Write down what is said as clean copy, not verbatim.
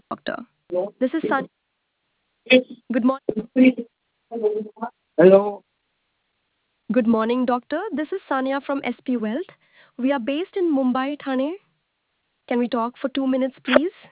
doctor. This is Sanya. Good morning. Hello. Good morning, doctor. This is Sanya from SP Wealth. We are based in Mumbai, Thane. Can we talk for 2 minutes, please?